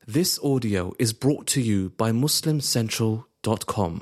This audio is brought to you by MuslimCentral.com.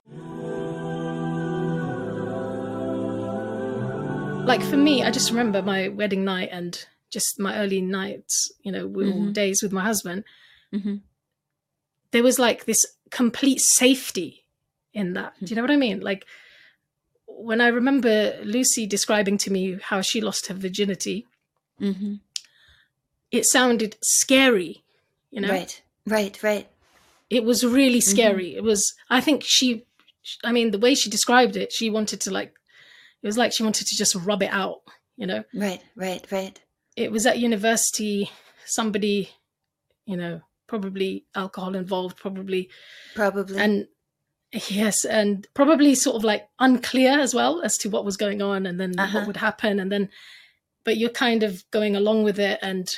Like for me, I just remember my wedding night and just my early nights, days with my husband. Mm-hmm. There was like this complete safety in that. Do you know what I mean? Like when I remember Lucy describing to me how she lost her virginity, Mm-hmm. it sounded scary, Right. It was really scary. Mm-hmm. It was, I think the way she described it, she wanted to it was like she wanted to just rub it out, Right. It was at university, somebody, probably alcohol involved, probably. And yes, and probably sort of like unclear as well as to what was going on and then what would happen. But you're kind of going along with it and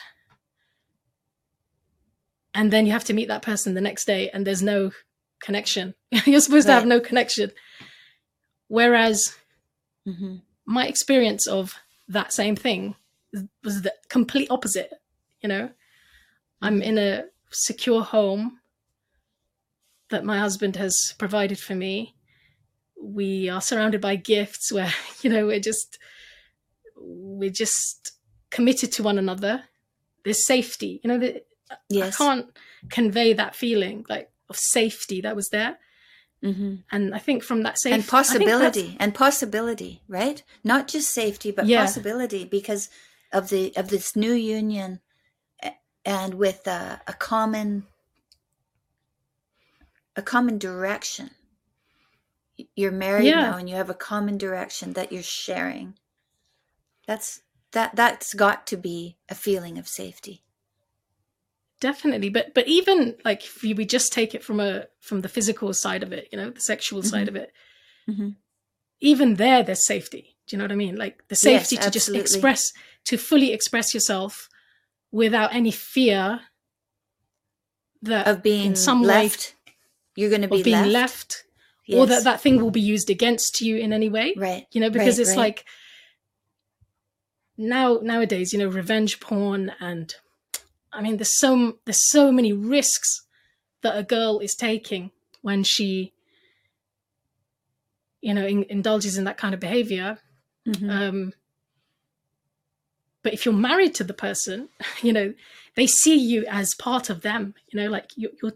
then you have to meet that person the next day and there's no connection. You're supposed to have no connection. Whereas my experience of that same thing was the complete opposite, I'm in a secure home that my husband has provided for me. We are surrounded by gifts where, we're just committed to one another. There's safety, Yes. I can't convey that feeling of safety that was there. Mm-hmm. And I think from that safety and possibility, right? Not just safety, but possibility because of this new union, and with a common direction. You're married now, and you have a common direction that you're sharing. That's got to be a feeling of safety. Definitely, but even like if we just take it from the physical side of it, the sexual side of it, even there's safety. Do you know what I mean? Like the safety to just to fully express yourself without any fear that of being in some left, way you're going to be left, yes. or that thing will be used against you in any way, right? Because it's like nowadays, revenge porn and. I mean, there's so many risks that a girl is taking when she, indulges in that kind of behavior. Mm-hmm. But if you're married to the person, they see you as part of them. Like you're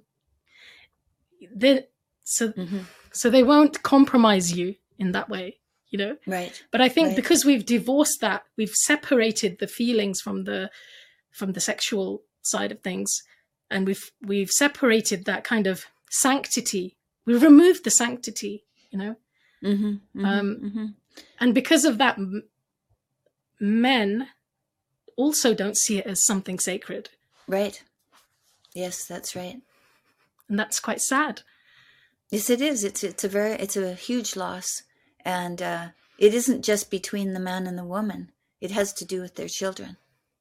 so they won't compromise you in that way. Right. But I think because we've divorced that, we've separated the feelings from the sexual side of things, and we've separated that kind of sanctity. We've removed the sanctity, and because of that, men also don't see it as something sacred. Right. Yes, that's right, and that's quite sad. Yes, it is. It's a huge loss, and it isn't just between the man and the woman. It has to do with their children.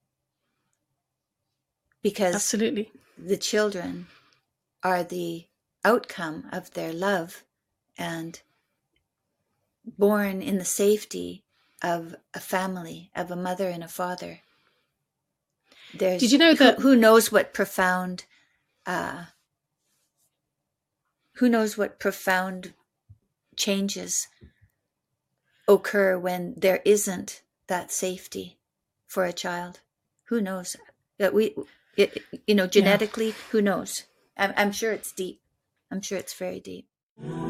Because absolutely, the children are the outcome of their love and born in the safety of a family, of a mother and a father. Did you know that? Who knows what profound changes occur when there isn't that safety for a child? Who knows? That genetically, who knows? I'm sure it's deep. I'm sure it's very deep.